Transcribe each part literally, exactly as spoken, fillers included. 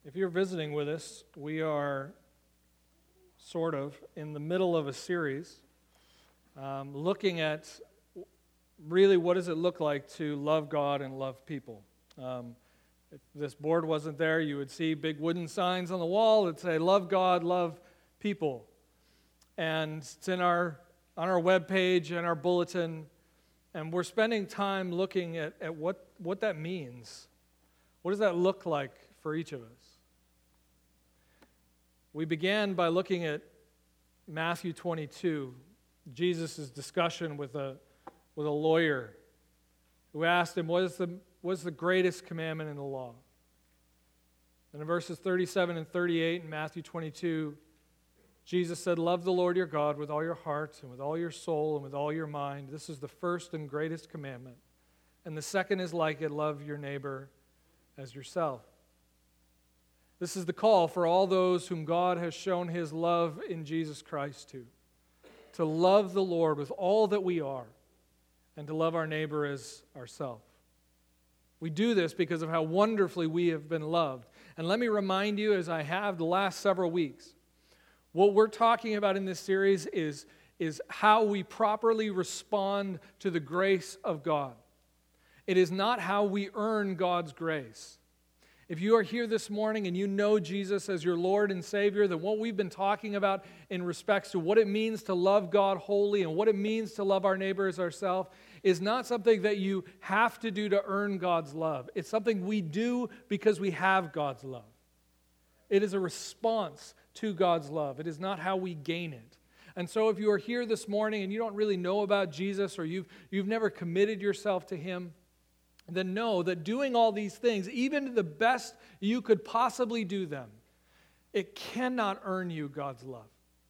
If you're visiting with us, we are sort of in the middle of a series um, looking at really what does it look like to love God and love people. Um, if this board wasn't there, you would see big wooden signs on the wall that say, love God, love people. And it's in our, on our webpage and our bulletin, and we're spending time looking at, at what, what that means. What does that look like for each of us? We began by looking at Matthew twenty-two, Jesus' discussion with a, with a lawyer who asked him, what is the, what is the greatest commandment in the law? And in verses thirty-seven and thirty-eight in Matthew twenty-two, Jesus said, love the Lord your God with all your heart and with all your soul and with all your mind. This is the first and greatest commandment. And the second is like it, love your neighbor as yourself. This is the call for all those whom God has shown his love in Jesus Christ to. To love the Lord with all that we are and to love our neighbor as ourselves. We do this because of how wonderfully we have been loved. And let me remind you, as I have the last several weeks, what we're talking about in this series is, is how we properly respond to the grace of God. It is not how we earn God's grace. If you are here this morning and you know Jesus as your Lord and Savior, then what we've been talking about in respects to what it means to love God wholly and what it means to love our neighbor as ourselves is not something that you have to do to earn God's love. It's something we do because we have God's love. It is a response to God's love. It is not how we gain it. And so if you are here this morning and you don't really know about Jesus or you've, you've never committed yourself to Him, then know that doing all these things, even to the best you could possibly do them, it cannot earn you God's love.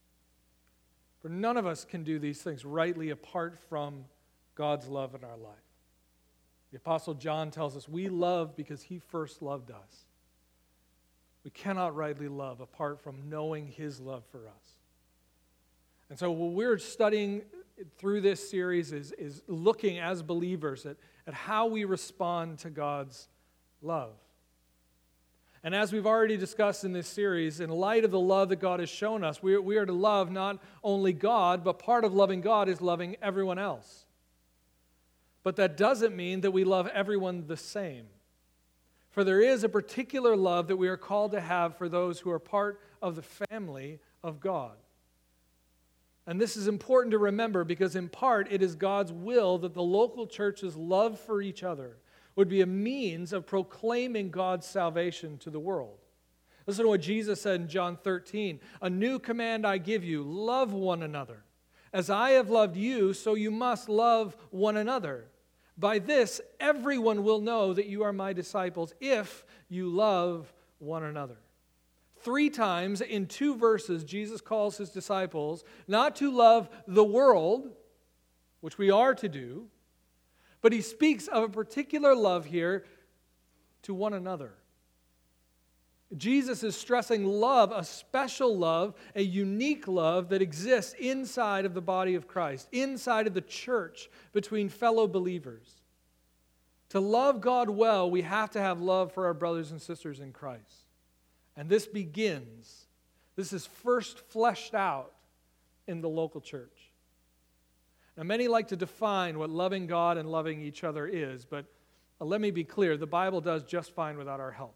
For none of us can do these things rightly apart from God's love in our life. The Apostle John tells us we love because he first loved us. We cannot rightly love apart from knowing his love for us. And so what we're studying through this series is, is looking as believers at, at how we respond to God's love. And as we've already discussed in this series, in light of the love that God has shown us, we are, we are to love not only God, but part of loving God is loving everyone else. But that doesn't mean that we love everyone the same. For there is a particular love that we are called to have for those who are part of the family of God. And this is important to remember because in part it is God's will that the local church's love for each other would be a means of proclaiming God's salvation to the world. Listen to what Jesus said in John thirteen. A new command I give you, love one another. As I have loved you, so you must love one another. By this, everyone will know that you are my disciples if you love one another. Three times in two verses, Jesus calls his disciples not to love the world, which we are to do, but he speaks of a particular love here to one another. Jesus is stressing love, a special love, a unique love that exists inside of the body of Christ, inside of the church between fellow believers. To love God well, we have to have love for our brothers and sisters in Christ. And this begins, this is first fleshed out in the local church. Now, many like to define what loving God and loving each other is, but let me be clear, the Bible does just fine without our help.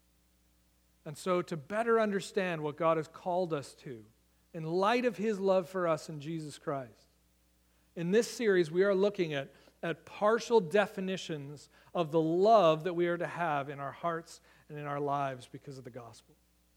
And so to better understand what God has called us to, in light of his love for us in Jesus Christ, in this series we are looking at, at partial definitions of the love that we are to have in our hearts and in our lives because of the gospel.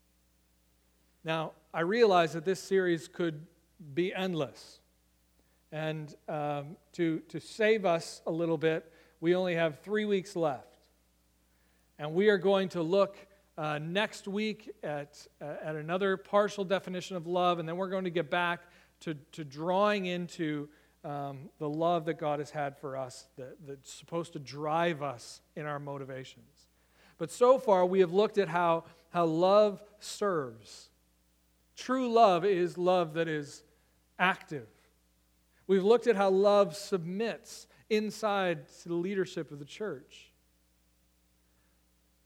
Now, I realize that this series could be endless. And um, to, to save us a little bit, we only have three weeks left. And we are going to look uh, next week at, uh, at another partial definition of love, and then we're going to get back to, to drawing into um, the love that God has had for us that, that's supposed to drive us in our motivations. But so far, we have looked at how, how love serves. True love is love that is active. We've looked at how love submits inside to the leadership of the church.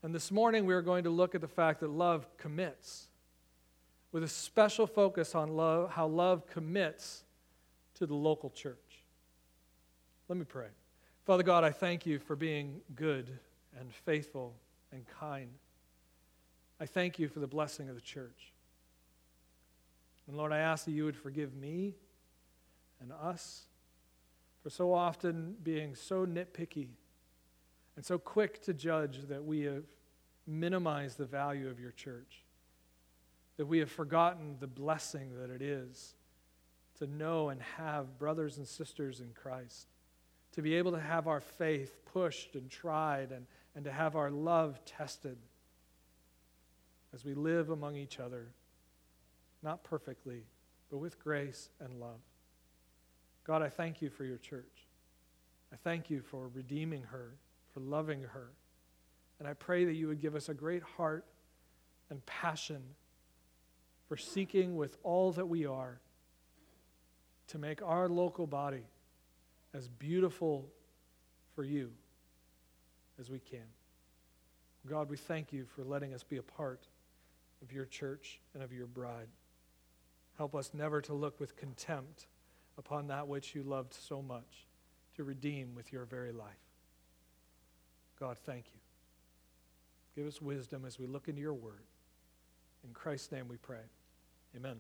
And this morning we are going to look at the fact that love commits, with a special focus on love, how love commits to the local church. Let me pray. Father God, I thank you for being good and faithful and kind. I thank you for the blessing of the church. And Lord, I ask that you would forgive me and us for so often being so nitpicky and so quick to judge that we have minimized the value of your church, that we have forgotten the blessing that it is to know and have brothers and sisters in Christ, to be able to have our faith pushed and tried and, and to have our love tested as we live among each other, not perfectly, but with grace and love. God, I thank you for your church. I thank you for redeeming her, for loving her. And I pray that you would give us a great heart and passion for seeking with all that we are to make our local body as beautiful for you as we can. God, we thank you for letting us be a part of your church and of your bride. Help us never to look with contempt upon that which you loved so much to redeem with your very life. God, thank you. Give us wisdom as we look into your word. In Christ's name we pray. Amen.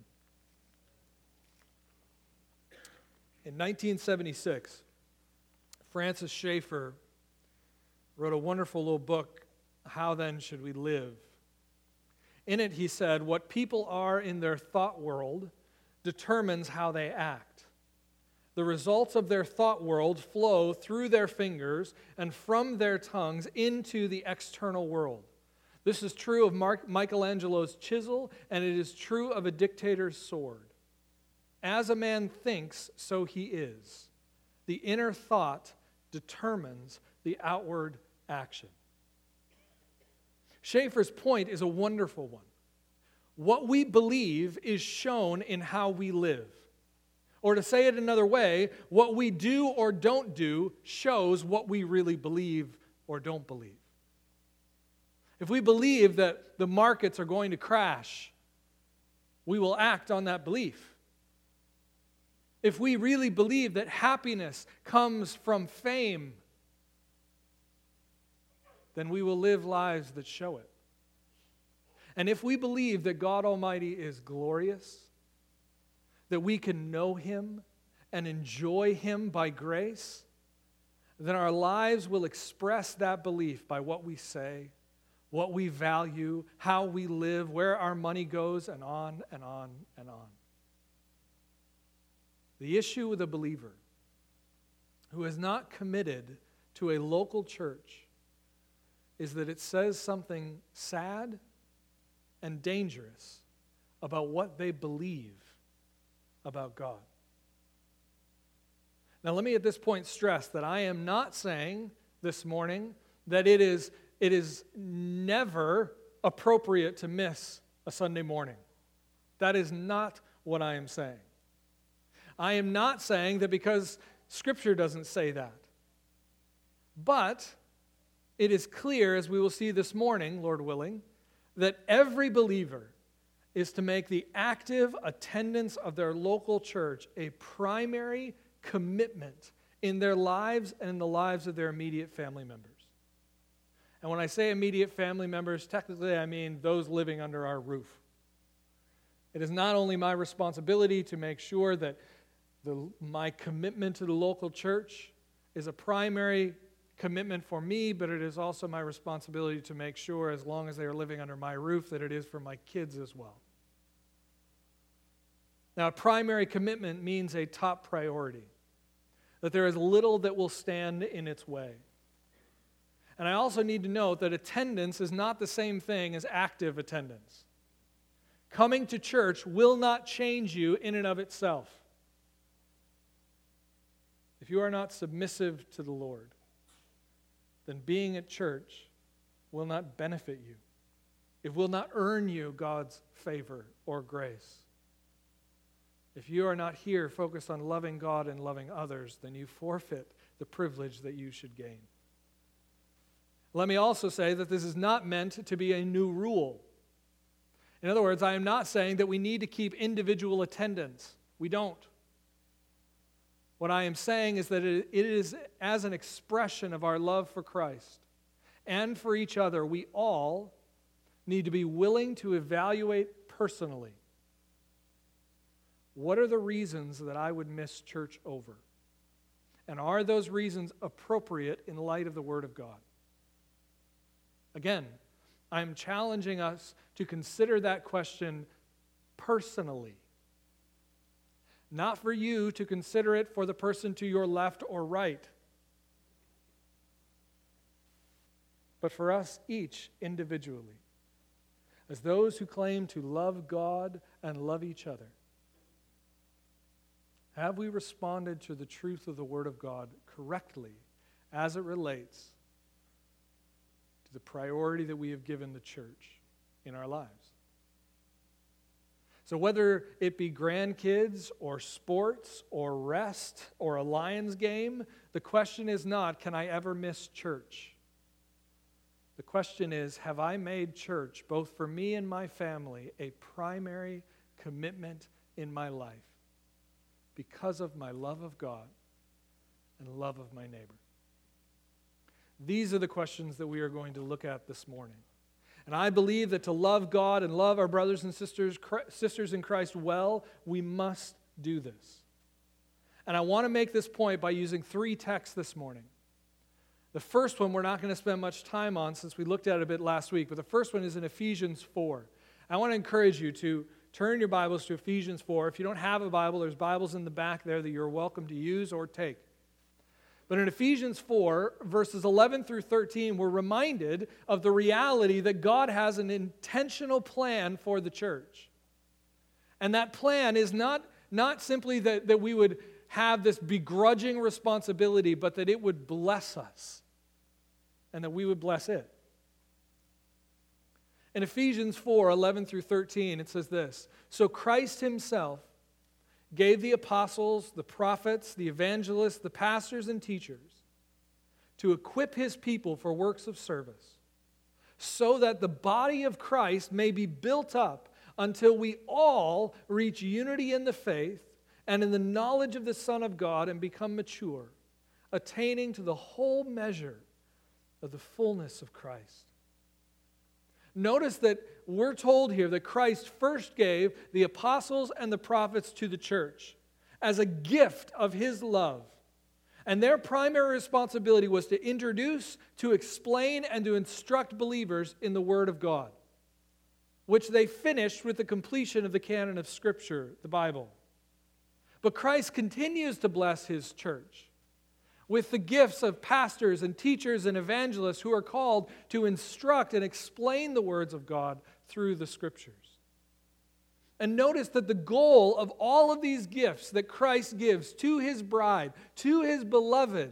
In nineteen seventy-six, Francis Schaeffer wrote a wonderful little book, How Then Should We Live? In it he said, what people are in their thought world determines how they act. The results of their thought world flow through their fingers and from their tongues into the external world. This is true of Mark, Michelangelo's chisel, and it is true of a dictator's sword. As a man thinks, so he is. The inner thought determines the outward action. Schaeffer's point is a wonderful one. What we believe is shown in how we live. Or to say it another way, what we do or don't do shows what we really believe or don't believe. If we believe that the markets are going to crash, we will act on that belief. If we really believe that happiness comes from fame, then we will live lives that show it. And if we believe that God Almighty is glorious, that we can know Him and enjoy Him by grace, then our lives will express that belief by what we say, what we value, how we live, where our money goes, and on and on and on. The issue with a believer who is not committed to a local church is that it says something sad and dangerous about what they believe about God. Now, let me at this point stress that I am not saying this morning that it is, it is never appropriate to miss a Sunday morning. That is not what I am saying. I am not saying that because Scripture doesn't say that. But it is clear, as we will see this morning, Lord willing, that every believer is to make the active attendance of their local church a primary commitment in their lives and in the lives of their immediate family members. And when I say immediate family members, technically I mean those living under our roof. It is not only my responsibility to make sure that the, my commitment to the local church is a primary commitment for me, but it is also my responsibility to make sure, as long as they are living under my roof, that it is for my kids as well. Now, a primary commitment means a top priority, that there is little that will stand in its way. And I also need to note that attendance is not the same thing as active attendance. Coming to church will not change you in and of itself. If you are not submissive to the Lord, then being at church will not benefit you. It will not earn you God's favor or grace. If you are not here focused on loving God and loving others, then you forfeit the privilege that you should gain. Let me also say that this is not meant to be a new rule. In other words, I am not saying that we need to keep individual attendance. We don't. What I am saying is that it is as an expression of our love for Christ and for each other, we all need to be willing to evaluate personally, what are the reasons that I would miss church over? And are those reasons appropriate in light of the Word of God? Again, I'm challenging us to consider that question personally. Not for you to consider it for the person to your left or right, but for us each individually, as those who claim to love God and love each other. Have we responded to the truth of the Word of God correctly as it relates to the priority that we have given the church in our lives? So whether it be grandkids or sports or rest or a Lions game, the question is not, can I ever miss church? The question is, have I made church, both for me and my family, a primary commitment in my life because of my love of God and love of my neighbor? These are the questions that we are going to look at this morning. And I believe that to love God and love our brothers and sisters, sisters in Christ well, we must do this. And I want to make this point by using three texts this morning. The first one we're not going to spend much time on since we looked at it a bit last week, but the first one is in Ephesians four. I want to encourage you to turn your Bibles to Ephesians four. If you don't have a Bible, there's Bibles in the back there that you're welcome to use or take. But in Ephesians four, verses eleven through thirteen, we're reminded of the reality that God has an intentional plan for the church. And that plan is not, not simply that, that we would have this begrudging responsibility, but that it would bless us and that we would bless it. In Ephesians four, eleven through thirteen, it says this: So Christ himself gave the apostles, the prophets, the evangelists, the pastors and teachers to equip his people for works of service, so that the body of Christ may be built up until we all reach unity in the faith and in the knowledge of the Son of God and become mature, attaining to the whole measure of the fullness of Christ. Notice that we're told here that Christ first gave the apostles and the prophets to the church as a gift of his love. And their primary responsibility was to introduce, to explain, and to instruct believers in the Word of God, which they finished with the completion of the canon of Scripture, the Bible. But Christ continues to bless his church with the gifts of pastors and teachers and evangelists who are called to instruct and explain the words of God through the Scriptures. And notice that the goal of all of these gifts that Christ gives to his bride, to his beloved,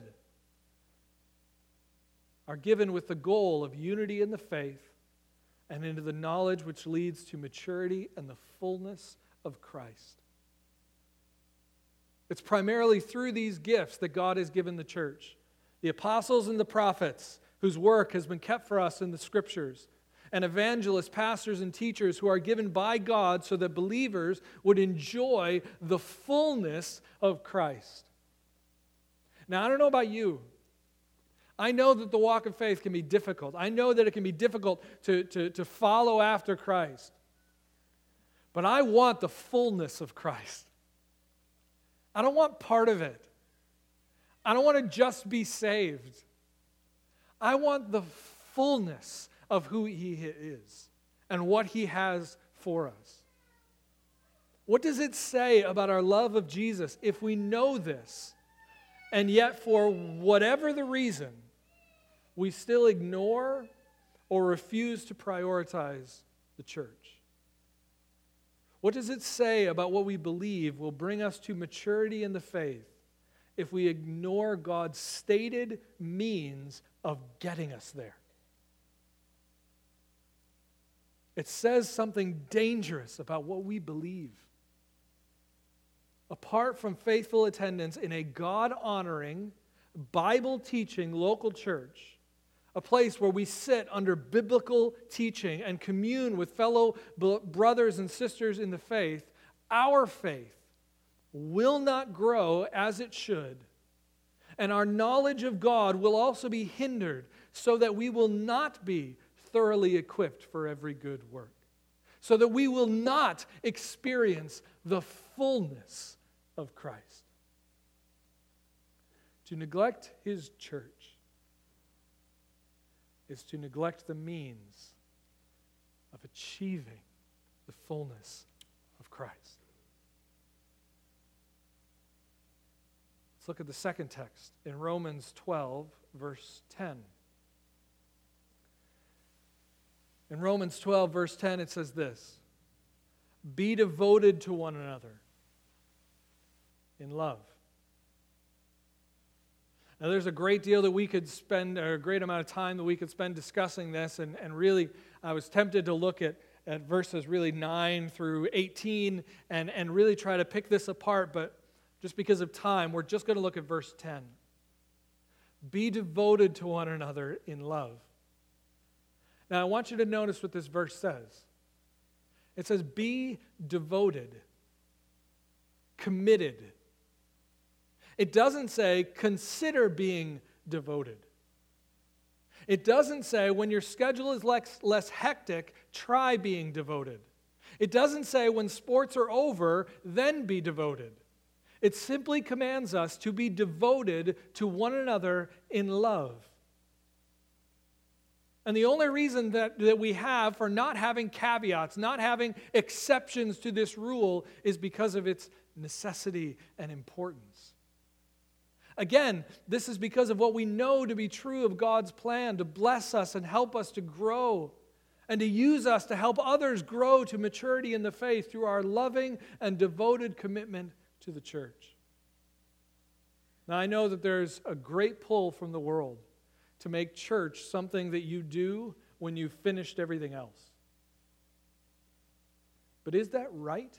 are given with the goal of unity in the faith and into the knowledge which leads to maturity and the fullness of Christ. It's primarily through these gifts that God has given the church. The apostles and the prophets, whose work has been kept for us in the Scriptures, and evangelists, pastors, and teachers who are given by God so that believers would enjoy the fullness of Christ. Now, I don't know about you. I know that the walk of faith can be difficult. I know that it can be difficult to, to, to follow after Christ. But I want the fullness of Christ. I don't want part of it. I don't want to just be saved. I want the fullness of who he is and what he has for us. What does it say about our love of Jesus if we know this, and yet for whatever the reason, we still ignore or refuse to prioritize the church? What does it say about what we believe will bring us to maturity in the faith if we ignore God's stated means of getting us there? It says something dangerous about what we believe. Apart from faithful attendance in a God-honoring, Bible-teaching local church, a place where we sit under biblical teaching and commune with fellow brothers and sisters in the faith, our faith will not grow as it should, and our knowledge of God will also be hindered, so that we will not be thoroughly equipped for every good work, so that we will not experience the fullness of Christ. To neglect His church is to neglect the means of achieving the fullness of Christ. Let's look at the second text in Romans twelve, verse ten. In Romans twelve, verse ten, it says this: "Be devoted to one another in love." Now, there's a great deal that we could spend, or a great amount of time that we could spend discussing this, and, and really, I was tempted to look at, at verses really nine through eighteen and, and really try to pick this apart, but just because of time, we're just going to look at verse ten. Be devoted to one another in love. Now, I want you to notice what this verse says. It says, be devoted, committed. It doesn't say, consider being devoted. It doesn't say, when your schedule is less, less hectic, try being devoted. It doesn't say, when sports are over, then be devoted. It simply commands us to be devoted to one another in love. And the only reason that, that we have for not having caveats, not having exceptions to this rule, is because of its necessity and importance. Again, this is because of what we know to be true of God's plan to bless us and help us to grow and to use us to help others grow to maturity in the faith through our loving and devoted commitment to the church. Now, I know that there's a great pull from the world to make church something that you do when you've finished everything else. But is that right?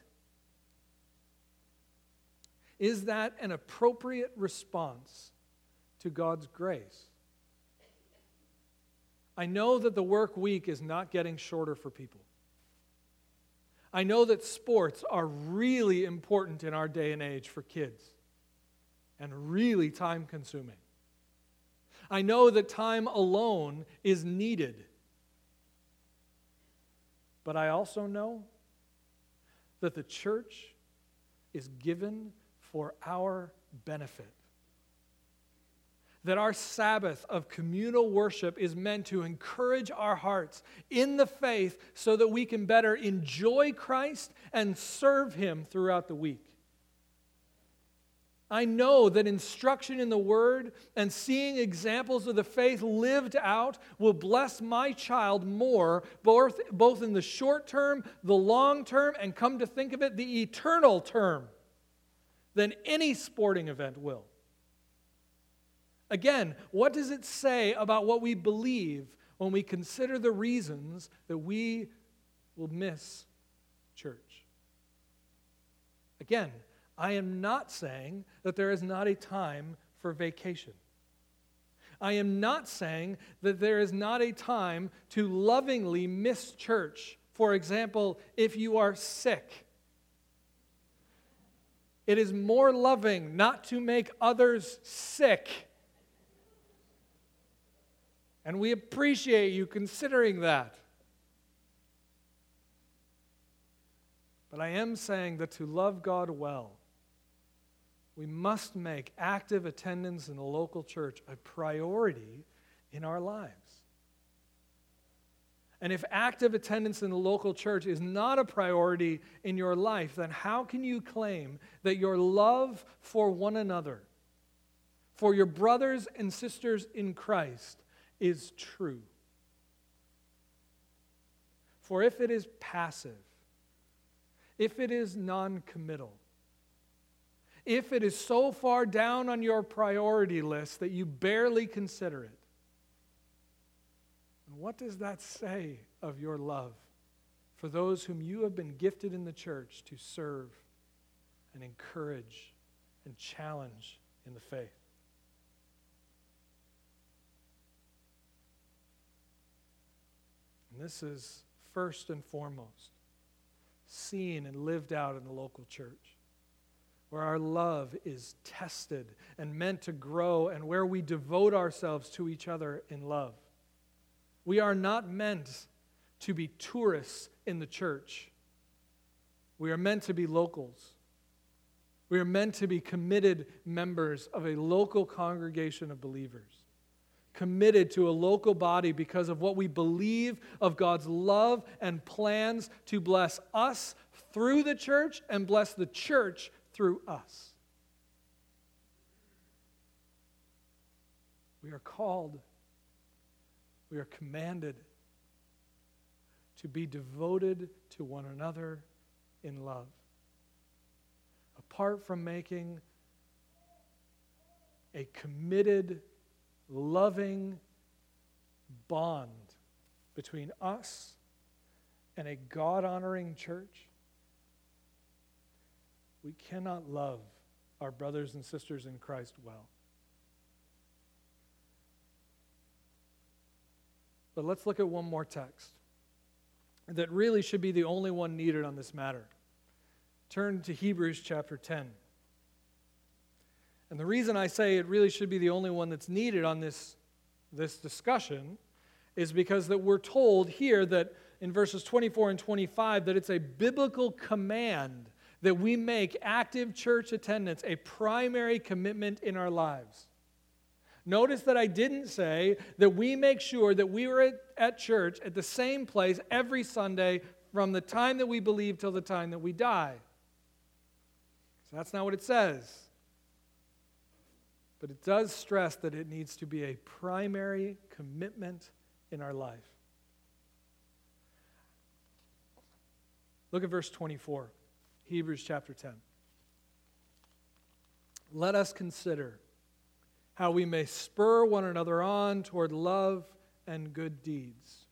Is that an appropriate response to God's grace? I know that the work week is not getting shorter for people. I know that sports are really important in our day and age for kids and really time-consuming. I know that time alone is needed. But I also know that the church is given for our benefit. That our Sabbath of communal worship is meant to encourage our hearts in the faith so that we can better enjoy Christ and serve Him throughout the week. I know that instruction in the Word and seeing examples of the faith lived out will bless my child more, both, both in the short term, the long term, and come to think of it, the eternal term, than any sporting event will. Again, what does it say about what we believe when we consider the reasons that we will miss church? Again, I am not saying that there is not a time for vacation. I am not saying that there is not a time to lovingly miss church. For example, if you are sick, it is more loving not to make others sick. And we appreciate you considering that. But I am saying that to love God well, we must make active attendance in the local church a priority in our lives. And if active attendance in the local church is not a priority in your life, then how can you claim that your love for one another, for your brothers and sisters in Christ, is true? For if it is passive, if it is non-committal, if it is so far down on your priority list that you barely consider it, what does that say of your love for those whom you have been gifted in the church to serve and encourage and challenge in the faith? And this is first and foremost seen and lived out in the local church, where our love is tested and meant to grow, and where we devote ourselves to each other in love. We are not meant to be tourists in the church. We are meant to be locals. We are meant to be committed members of a local congregation of believers, committed to a local body because of what we believe of God's love and plans to bless us through the church and bless the church through us. We are called, we are commanded to be devoted to one another in love. Apart from making a committed, loving bond between us and a God-honoring church, we cannot love our brothers and sisters in Christ well. But let's look at one more text that really should be the only one needed on this matter. Turn to Hebrews chapter ten. And the reason I say it really should be the only one that's needed on this, this discussion is because that we're told here that in verses twenty-four and twenty-five that it's a biblical command that we make active church attendance a primary commitment in our lives. Notice that I didn't say that we make sure that we were at, at church at the same place every Sunday from the time that we believe till the time that we die. So that's not what it says. But it does stress that it needs to be a primary commitment in our life. Look at verse twenty-four, Hebrews chapter ten. Let us consider how we may spur one another on toward love and good deeds.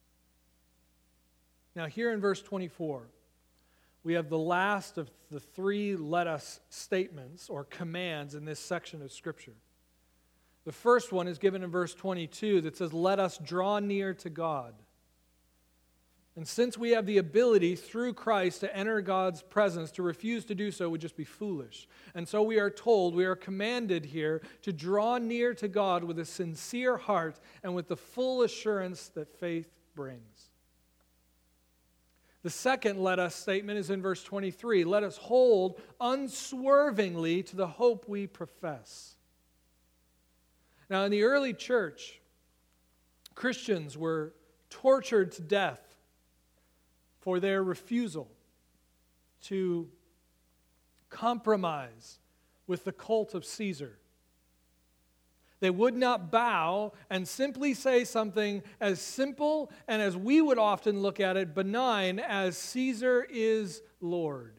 Now here in verse twenty-four, we have the last of the three let us statements or commands in this section of Scripture. The first one is given in verse twenty-two that says, let us draw near to God. And since we have the ability through Christ to enter God's presence, to refuse to do so would just be foolish. And so we are told, we are commanded here to draw near to God with a sincere heart and with the full assurance that faith brings. The second let us statement is in verse twenty-three. Let us hold unswervingly to the hope we profess. Now, in the early church, Christians were tortured to death for their refusal to compromise with the cult of Caesar. They would not bow and simply say something as simple and as we would often look at it, benign, as Caesar is Lord.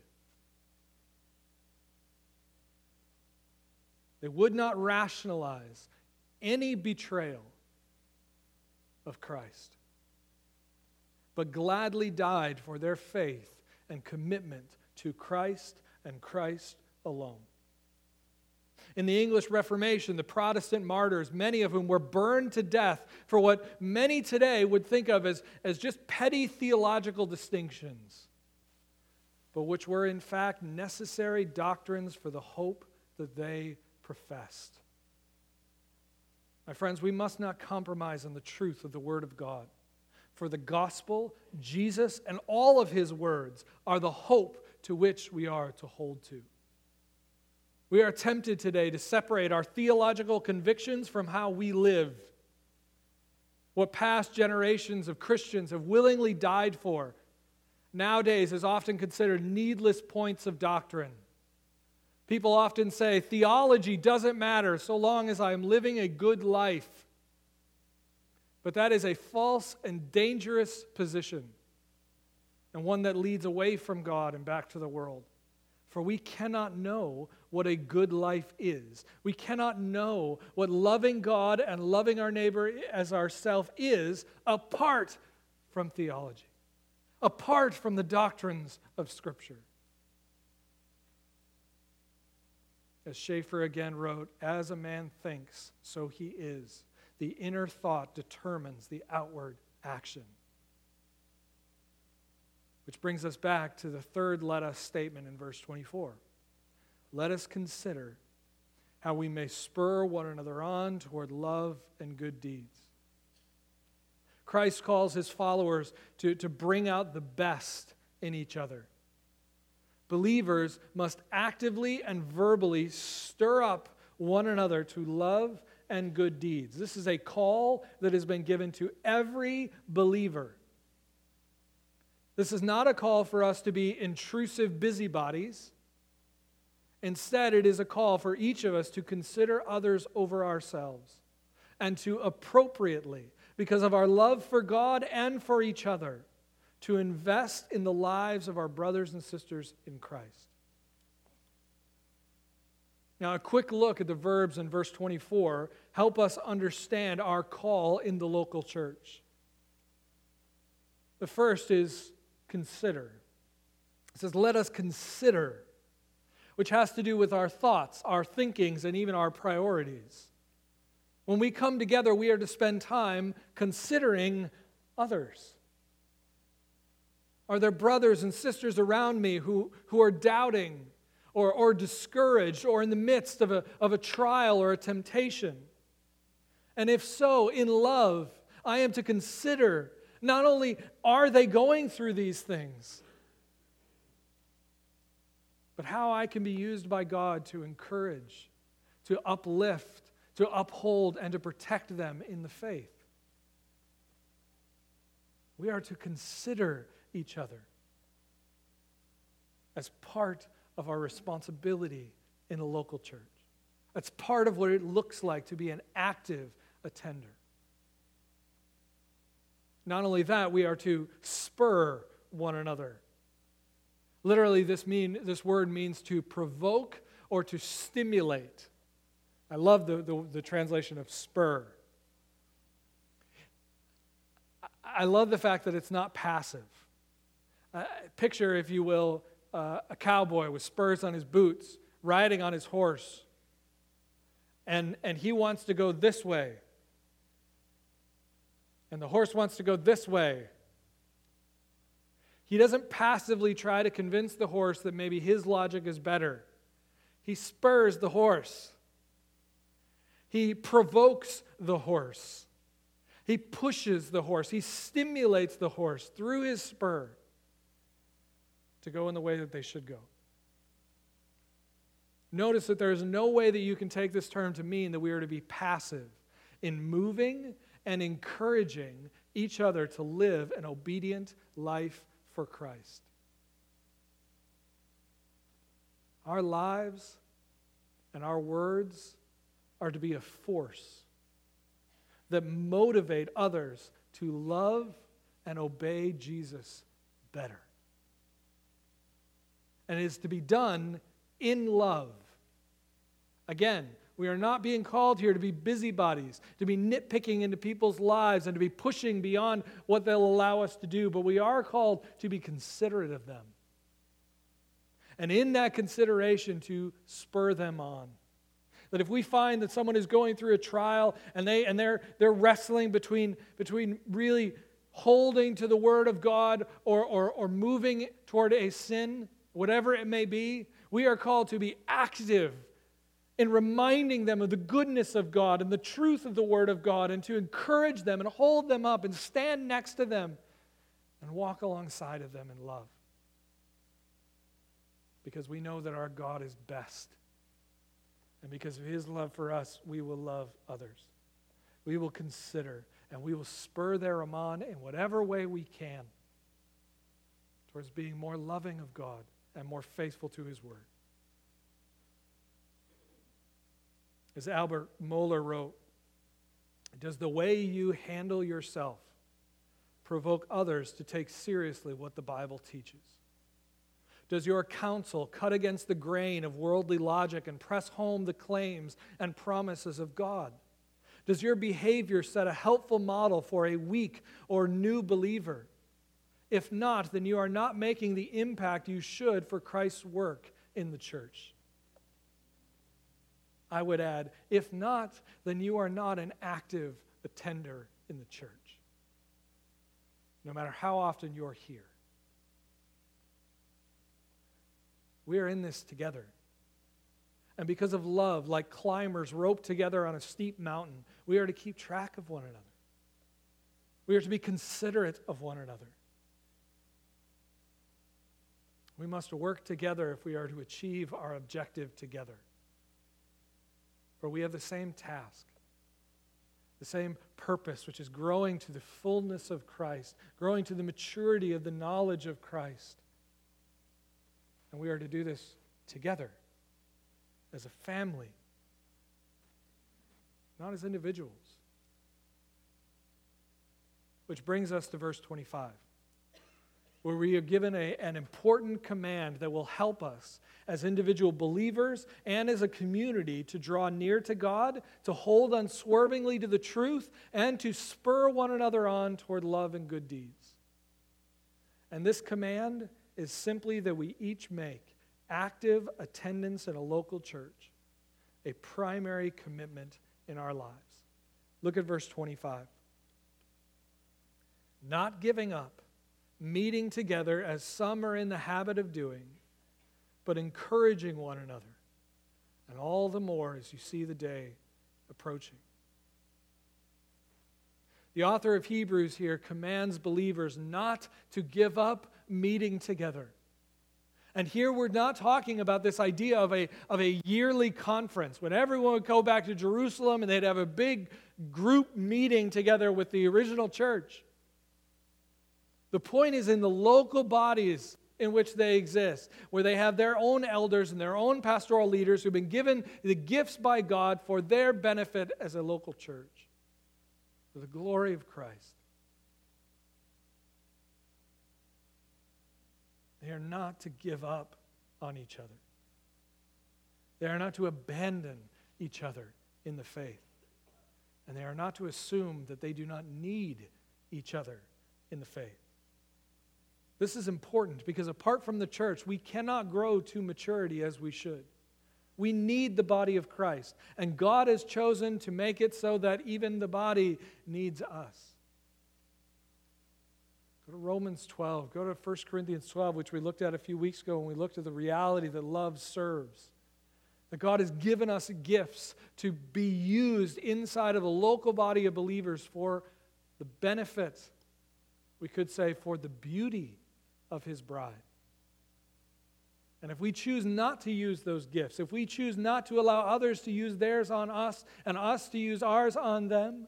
They would not rationalize any betrayal of Christ, but gladly died for their faith and commitment to Christ and Christ alone. In the English Reformation, the Protestant martyrs, many of whom were burned to death for what many today would think of as, as just petty theological distinctions, but which were in fact necessary doctrines for the hope that they professed. My friends, we must not compromise on the truth of the Word of God. For the gospel, Jesus, and all of his words are the hope to which we are to hold to. We are tempted today to separate our theological convictions from how we live. What past generations of Christians have willingly died for nowadays is often considered needless points of doctrine. People often say, theology doesn't matter so long as I'm living a good life. But that is a false and dangerous position, and one that leads away from God and back to the world. For we cannot know what a good life is. We cannot know what loving God and loving our neighbor as ourself is apart from theology, apart from the doctrines of Scripture. As Schaeffer again wrote, as a man thinks, so he is. The inner thought determines the outward action. Which brings us back to the third let us statement in verse twenty-four. Let us consider how we may spur one another on toward love and good deeds. Christ calls his followers to, to bring out the best in each other. Believers must actively and verbally stir up one another to love and good deeds. This is a call that has been given to every believer. This is not a call for us to be intrusive busybodies. Instead, it is a call for each of us to consider others over ourselves and to appropriately, because of our love for God and for each other, to invest in the lives of our brothers and sisters in Christ. Now, a quick look at the verbs in verse twenty-four help us understand our call in the local church. The first is consider. It says, let us consider, which has to do with our thoughts, our thinkings, and even our priorities. When we come together, we are to spend time considering others. Are there brothers and sisters around me who, who are doubting or, or discouraged or in the midst of a, of a trial or a temptation? And if so, in love, I am to consider not only are they going through these things, but how I can be used by God to encourage, to uplift, to uphold, and to protect them in the faith. We are to consider each other as part of our responsibility in a local church. That's part of what it looks like to be an active attender. Not only that, we are to spur one another. Literally, this mean this word means to provoke or to stimulate. I love the, the, the translation of spur. I love the fact that it's not passive. Uh, picture, if you will, uh, a cowboy with spurs on his boots, riding on his horse, and, and he wants to go this way, and the horse wants to go this way. He doesn't passively try to convince the horse that maybe his logic is better. He spurs the horse. He provokes the horse. He pushes the horse. He stimulates the horse through his spur to go in the way that they should go. Notice that there is no way that you can take this term to mean that we are to be passive in moving and encouraging each other to live an obedient life for Christ. Our lives and our words are to be a force that motivate others to love and obey Jesus better. And it is to be done in love. Again, we are not being called here to be busybodies, to be nitpicking into people's lives and to be pushing beyond what they'll allow us to do, but we are called to be considerate of them. And in that consideration, to spur them on. That if we find that someone is going through a trial and they and they're they're wrestling between between really holding to the Word of God or or or moving toward a sin, whatever it may be, we are called to be active in reminding them of the goodness of God and the truth of the Word of God, and to encourage them and hold them up and stand next to them and walk alongside of them in love. Because we know that our God is best. And because of His love for us, we will love others. We will consider and we will spur them on in whatever way we can towards being more loving of God and more faithful to His Word. As Albert Mohler wrote, does the way you handle yourself provoke others to take seriously what the Bible teaches? Does your counsel cut against the grain of worldly logic and press home the claims and promises of God? Does your behavior set a helpful model for a weak or new believer? If not, then you are not making the impact you should for Christ's work in the church. I would add, if not, then you are not an active attender in the church, no matter how often you're here. We are in this together. And because of love, like climbers roped together on a steep mountain, we are to keep track of one another. We are to be considerate of one another. We must work together if we are to achieve our objective together. For we have the same task, the same purpose, which is growing to the fullness of Christ, growing to the maturity of the knowledge of Christ. And we are to do this together, as a family, not as individuals. Which brings us to verse twenty-five, where we are given a, an important command that will help us as individual believers and as a community to draw near to God, to hold unswervingly to the truth, and to spur one another on toward love and good deeds. And this command is simply that we each make active attendance in a local church a primary commitment in our lives. Look at verse twenty-five. Not giving up, meeting together as some are in the habit of doing, but encouraging one another, and all the more as you see the day approaching. The author of Hebrews here commands believers not to give up meeting together. And here we're not talking about this idea of a, of a yearly conference when everyone would go back to Jerusalem and they'd have a big group meeting together with the original church. The point is in the local bodies in which they exist, where they have their own elders and their own pastoral leaders who've been given the gifts by God for their benefit as a local church, for the glory of Christ. They are not to give up on each other. They are not to abandon each other in the faith. And they are not to assume that they do not need each other in the faith. This is important because apart from the church, we cannot grow to maturity as we should. We need the body of Christ. And God has chosen to make it so that even the body needs us. Go to Romans twelve. Go to First Corinthians twelve, which we looked at a few weeks ago when we looked at the reality that love serves. That God has given us gifts to be used inside of a local body of believers for the benefit, we could say, for the beauty of His bride. And if we choose not to use those gifts, if we choose not to allow others to use theirs on us and us to use ours on them,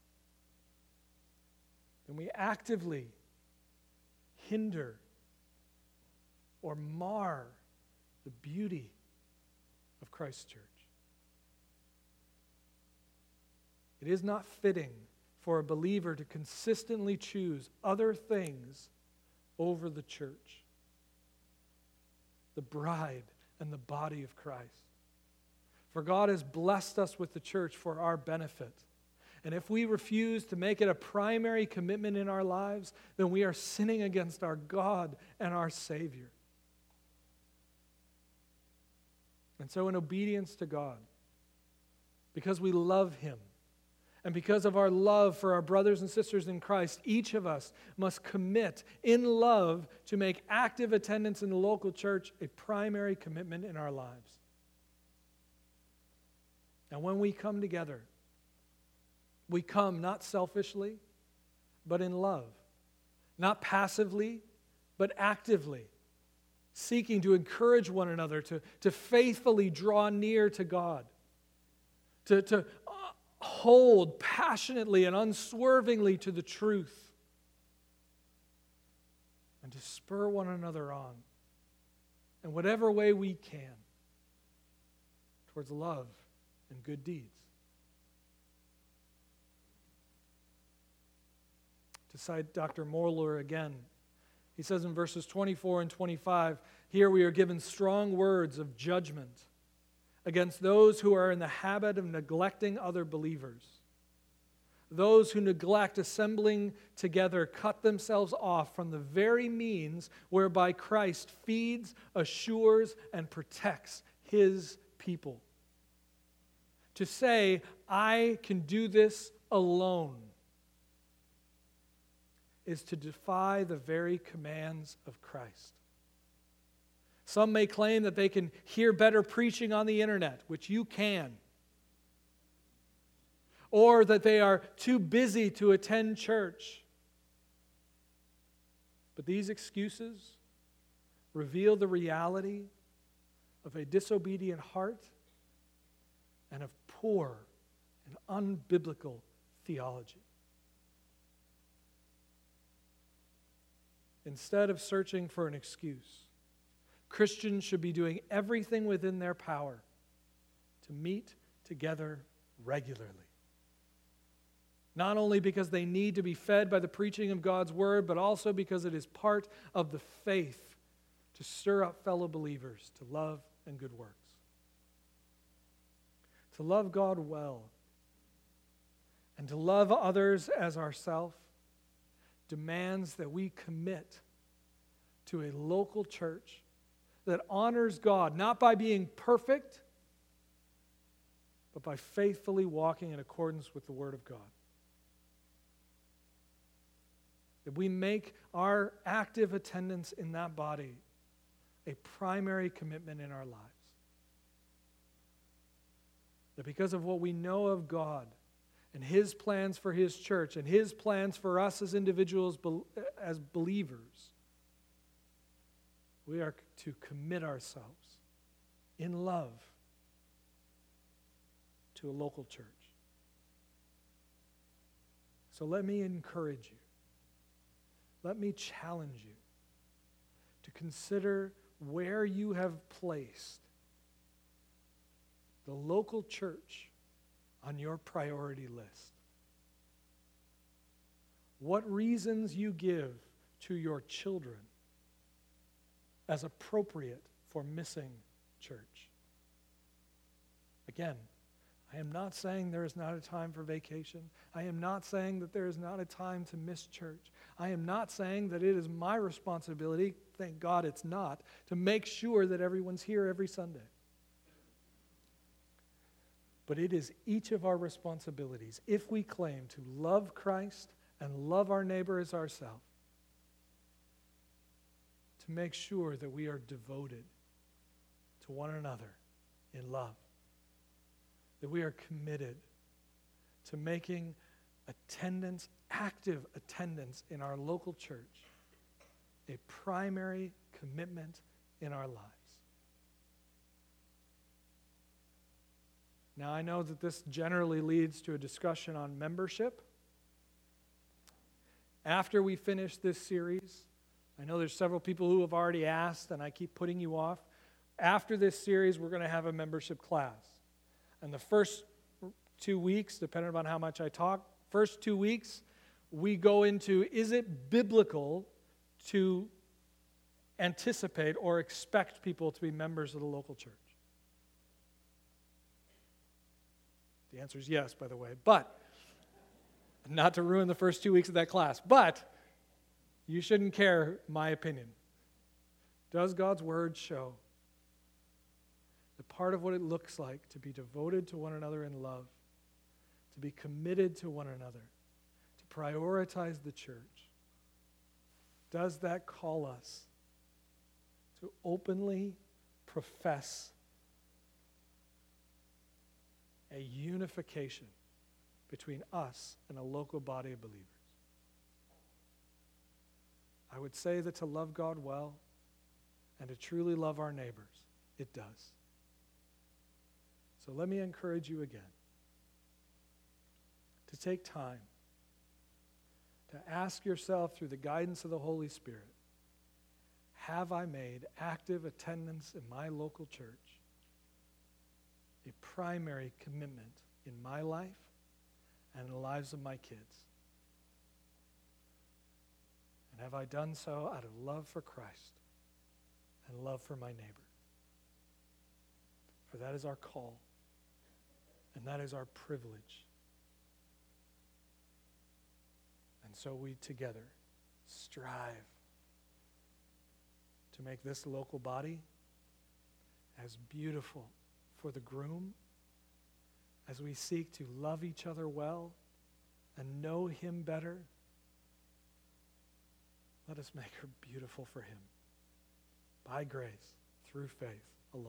then we actively hinder or mar the beauty of Christ's church. It is not fitting for a believer to consistently choose other things over the church, the bride and the body of Christ. For God has blessed us with the church for our benefit. And if we refuse to make it a primary commitment in our lives, then we are sinning against our God and our Savior. And so in obedience to God, because we love Him, and because of our love for our brothers and sisters in Christ, each of us must commit in love to make active attendance in the local church a primary commitment in our lives. And when we come together, we come not selfishly, but in love. Not passively, but actively. Seeking to encourage one another to, to faithfully draw near to God. To, to hold passionately and unswervingly to the truth. And to spur one another on in whatever way we can towards love and good deeds. To cite Doctor Moeller again, he says in verses twenty-four and twenty-five, here we are given strong words of judgment against those who are in the habit of neglecting other believers. Those who neglect assembling together cut themselves off from the very means whereby Christ feeds, assures, and protects His people. To say, I can do this alone, is to defy the very commands of Christ. Some may claim that they can hear better preaching on the internet, which you can. Or that they are too busy to attend church. But these excuses reveal the reality of a disobedient heart and of poor and unbiblical theology. Instead of searching for an excuse, Christians should be doing everything within their power to meet together regularly. Not only because they need to be fed by the preaching of God's word, but also because it is part of the faith to stir up fellow believers to love and good works. To love God well and to love others as ourselves demands that we commit to a local church that honors God, not by being perfect, but by faithfully walking in accordance with the Word of God. That we make our active attendance in that body a primary commitment in our lives. That because of what we know of God and His plans for His church and His plans for us as individuals, as believers, we are to commit ourselves in love to a local church. So let me encourage you. Let me challenge you to consider where you have placed the local church on your priority list. What reasons you give to your children as appropriate for missing church. Again, I am not saying there is not a time for vacation. I am not saying that there is not a time to miss church. I am not saying that it is my responsibility, thank God it's not, to make sure that everyone's here every Sunday. But it is each of our responsibilities, if we claim to love Christ and love our neighbor as ourselves, to make sure that we are devoted to one another in love. That we are committed to making attendance, active attendance in our local church, a primary commitment in our lives. Now, I know that this generally leads to a discussion on membership. After we finish this series, I know there's several people who have already asked, and I keep putting you off. After this series, we're going to have a membership class. And the first two weeks, depending on how much I talk, first two weeks, we go into, is it biblical to anticipate or expect people to be members of the local church? The answer is yes, by the way. But, not to ruin the first two weeks of that class, but you shouldn't care my opinion. Does God's word show that part of what it looks like to be devoted to one another in love, to be committed to one another, to prioritize the church, does that call us to openly profess a unification between us and a local body of believers? I would say that to love God well and to truly love our neighbors, it does. So let me encourage you again to take time to ask yourself through the guidance of the Holy Spirit, have I made active attendance in my local church a primary commitment in my life and in the lives of my kids? And have I done so out of love for Christ and love for my neighbor? For that is our call, and that is our privilege. And so we together strive to make this local body as beautiful for the groom as we seek to love each other well and know Him better. Let us make her beautiful for Him by grace through faith alone.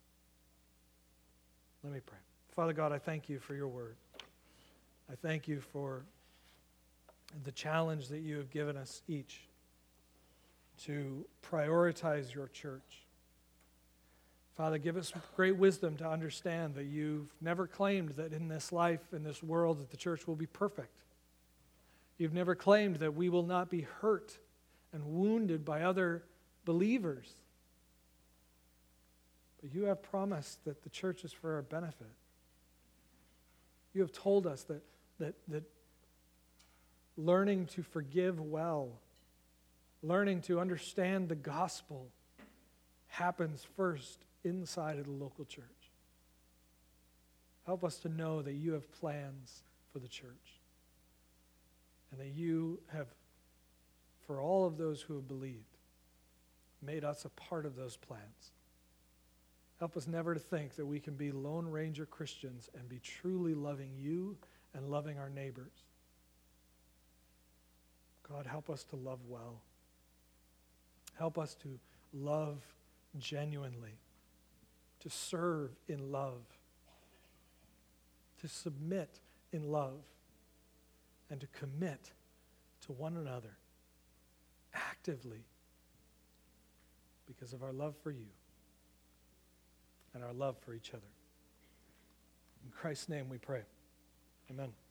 Let me pray. Father God, I thank you for your word. I thank you for the challenge that you have given us each to prioritize your church. Father, give us great wisdom to understand that you've never claimed that in this life, in this world, that the church will be perfect. You've never claimed that we will not be hurt and wounded by other believers. But you have promised that the church is for our benefit. You have told us that, that, that learning to forgive well, learning to understand the gospel happens first inside of the local church. Help us to know that you have plans for the church and that you have, for all of those who have believed, made us a part of those plans. Help us never to think that we can be Lone Ranger Christians and be truly loving you and loving our neighbors. God, help us to love well. Help us to love genuinely, to serve in love, to submit in love, and to commit to one another actively because of our love for you and our love for each other. In Christ's name we pray. Amen.